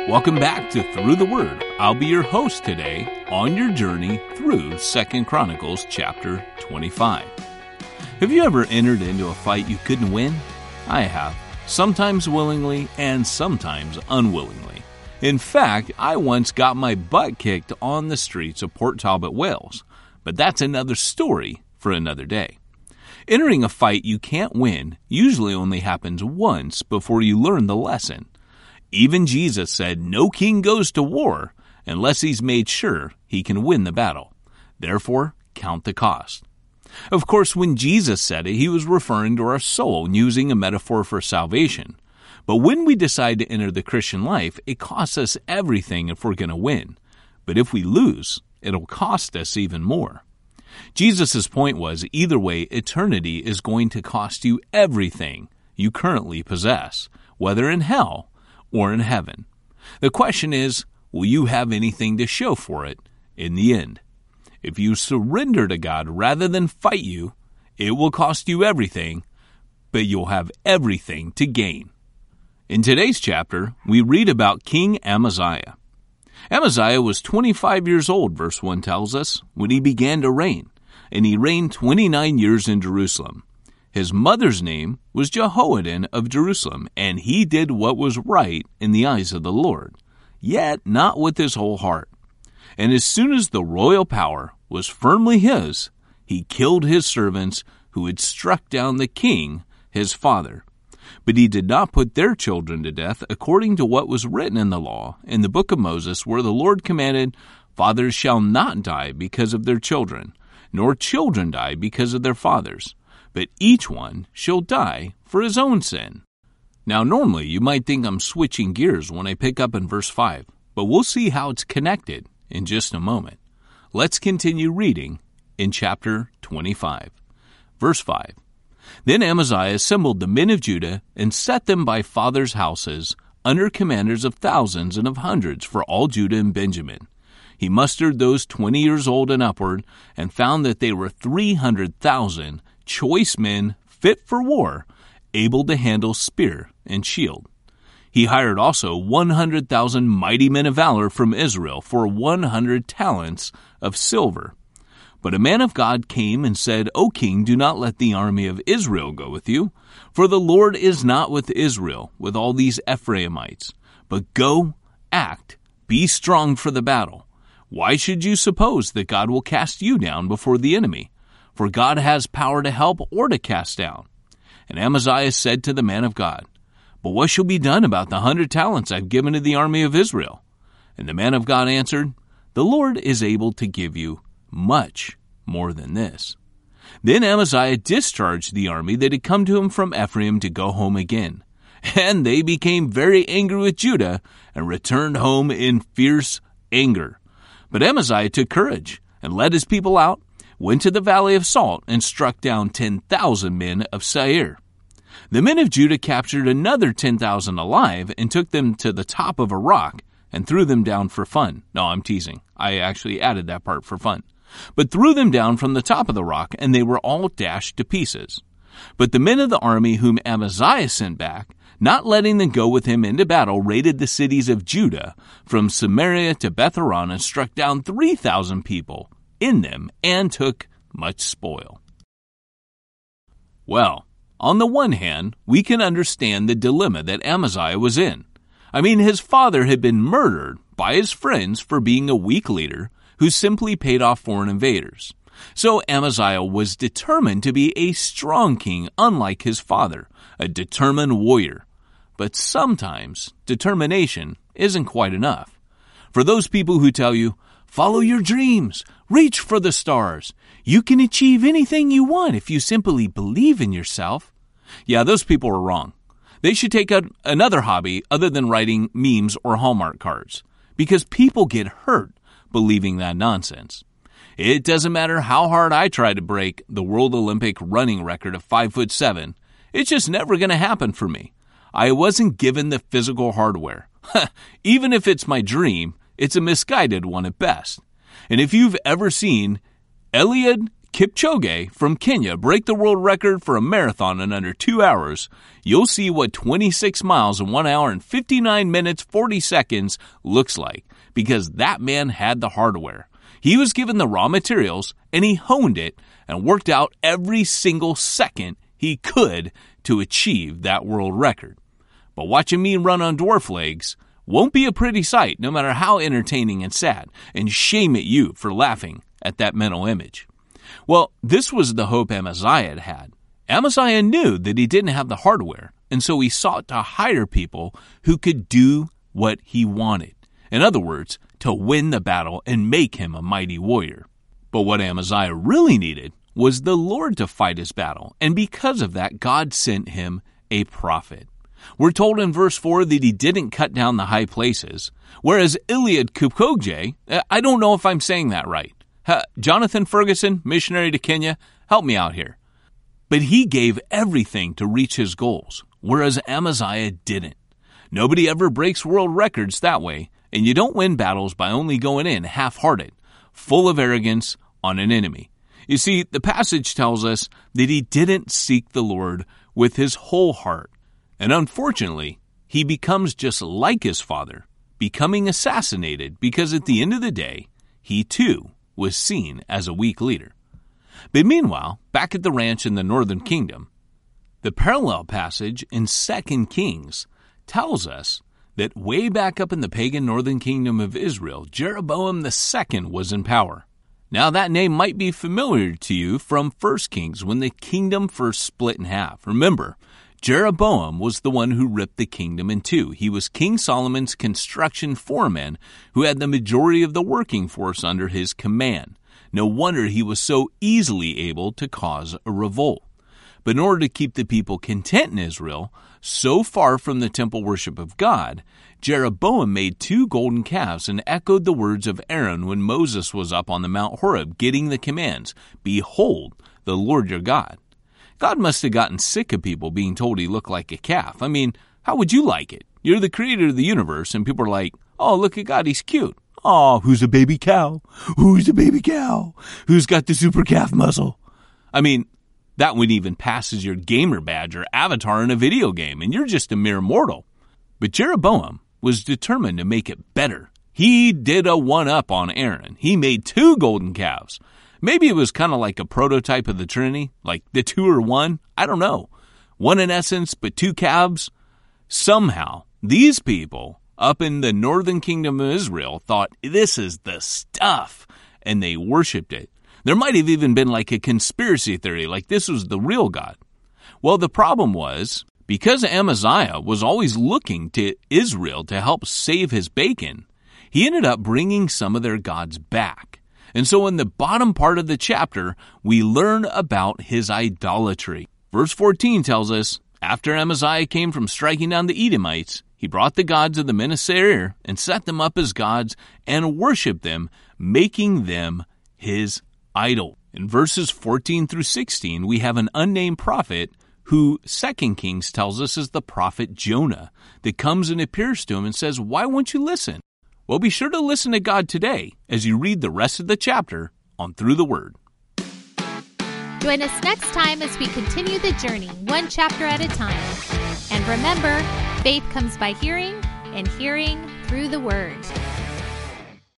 Welcome back to Through the Word. I'll be your host today on your journey through 2 Chronicles chapter 25. Have you ever entered into a fight you couldn't win? I have, sometimes willingly and sometimes unwillingly. In fact, I once got my butt kicked on the streets of Port Talbot, Wales, but that's another story for another day. Entering a fight you can't win usually only happens once before you learn the lesson. Even Jesus said no king goes to war unless he's made sure he can win the battle. Therefore, count the cost. Of course, when Jesus said it, he was referring to our soul, using a metaphor for salvation. But when we decide to enter the Christian life, it costs us everything if we're going to win. But if we lose, it'll cost us even more. Jesus' point was, either way, eternity is going to cost you everything you currently possess, whether in hell or in heaven. The question is, will you have anything to show for it in the end? If you surrender to God rather than fight you, it will cost you everything, but you'll have everything to gain. In today's chapter, we read about King Amaziah. Amaziah was 25 years old, verse 1 tells us, when he began to reign, and he reigned 29 years in Jerusalem. His mother's name was Jehoaddan of Jerusalem, and he did what was right in the eyes of the Lord, yet not with his whole heart. And as soon as the royal power was firmly his, he killed his servants who had struck down the king, his father. But he did not put their children to death according to what was written in the law, in the book of Moses, where the Lord commanded, "Fathers shall not die because of their children, nor children die because of their fathers, but each one shall die for his own sin." Now, normally you might think I'm switching gears when I pick up in verse 5, but we'll see how it's connected in just a moment. Let's continue reading in chapter 25. Verse 5. Then Amaziah assembled the men of Judah and set them by fathers' houses under commanders of thousands and of hundreds for all Judah and Benjamin. He mustered those 20 years old and upward and found that they were 300,000 choice men fit for war, able to handle spear and shield. He hired also 100,000 mighty men of valor from Israel for 100 talents of silver. But a man of God came and said, "O king, do not let the army of Israel go with you, for the Lord is not with Israel, with all these Ephraimites. But go, act, be strong for the battle. Why should you suppose that God will cast you down before the enemy? For God has power to help or to cast down." And Amaziah said to the man of God, "But what shall be done about the 100 talents I've given to the army of Israel?" And the man of God answered, "The Lord is able to give you much more than this." Then Amaziah discharged the army that had come to him from Ephraim to go home again. And they became very angry with Judah and returned home in fierce anger. But Amaziah took courage and led his people out, went to the valley of Salt, and struck down 10,000 men of Seir. The men of Judah captured another 10,000 alive and took them to the top of a rock and threw them down for fun. No, I'm teasing. I actually added that part for fun. But threw them down from the top of the rock, and they were all dashed to pieces. But the men of the army whom Amaziah sent back, not letting them go with him into battle, raided the cities of Judah from Samaria to Beth-horon and struck down 3,000 people in them and took much spoil. Well, on the one hand, we can understand the dilemma that Amaziah was in. I mean, his father had been murdered by his friends for being a weak leader who simply paid off foreign invaders. So Amaziah was determined to be a strong king, unlike his father, a determined warrior. But sometimes determination isn't quite enough. For those people who tell you, "Follow your dreams, reach for the stars. You can achieve anything you want if you simply believe in yourself." Yeah, those people are wrong. They should take up another hobby other than writing memes or Hallmark cards, because people get hurt believing that nonsense. It doesn't matter how hard I try to break the World Olympic running record of 5'7", it's just never going to happen for me. I wasn't given the physical hardware. Even if it's my dream, it's a misguided one at best. And if you've ever seen Eliud Kipchoge from Kenya break the world record for a marathon in under 2 hours, you'll see what 26 miles in 1 hour and 59 minutes 40 seconds looks like, because that man had the hardware. He was given the raw materials, and he honed it and worked out every single second he could to achieve that world record. But watching me run on dwarf legs won't be a pretty sight, no matter how entertaining and sad, and shame at you for laughing at that mental image. Well, this was the hope Amaziah had. Amaziah knew that he didn't have the hardware, and so he sought to hire people who could do what he wanted. In other words, to win the battle and make him a mighty warrior. But what Amaziah really needed was the Lord to fight his battle, and because of that, God sent him a prophet. We're told in verse 4 that he didn't cut down the high places, whereas Eliud Kipchoge, I don't know if I'm saying that right. Jonathan Ferguson, missionary to Kenya, help me out here. But he gave everything to reach his goals, whereas Amaziah didn't. Nobody ever breaks world records that way, and you don't win battles by only going in half-hearted, full of arrogance on an enemy. You see, the passage tells us that he didn't seek the Lord with his whole heart. And unfortunately, he becomes just like his father, becoming assassinated because at the end of the day, he too was seen as a weak leader. But meanwhile, back at the ranch in the northern kingdom, the parallel passage in 2 Kings tells us that way back up in the pagan northern kingdom of Israel, Jeroboam II was in power. Now that name might be familiar to you from 1 Kings when the kingdom first split in half. Remember, Jeroboam was the one who ripped the kingdom in two. He was King Solomon's construction foreman who had the majority of the working force under his command. No wonder he was so easily able to cause a revolt. But in order to keep the people content in Israel, so far from the temple worship of God, Jeroboam made 2 golden calves and echoed the words of Aaron when Moses was up on the Mount Horeb getting the commands, "Behold, the Lord your God." God must have gotten sick of people being told he looked like a calf. I mean, how would you like it? You're the creator of the universe, and people are like, "Oh, look at God, he's cute." "Oh, who's a baby cow? Who's a baby cow? Who's got the super calf muscle?" I mean, that would even pass as your gamer badge or avatar in a video game, and you're just a mere mortal. But Jeroboam was determined to make it better. He did a one-up on Aaron. He made 2 golden calves. Maybe it was kind of like a prototype of the Trinity, like the 2 are 1. I don't know. 1 in essence, but 2 calves. Somehow, these people up in the northern kingdom of Israel thought this is the stuff, and they worshipped it. There might have even been like a conspiracy theory, like this was the real God. Well, the problem was, because Amaziah was always looking to Israel to help save his bacon, he ended up bringing some of their gods back. And so in the bottom part of the chapter, we learn about his idolatry. Verse 14 tells us, after Amaziah came from striking down the Edomites, he brought the gods of the men of Seir and set them up as gods and worshipped them, making them his idol. In verses 14 through 16, we have an unnamed prophet who 2 Kings tells us is the prophet Jonah that comes and appears to him and says, "Why won't you listen?" Well, be sure to listen to God today as you read the rest of the chapter on Through the Word. Join us next time as we continue the journey, one chapter at a time. And remember, faith comes by hearing, and hearing through the Word.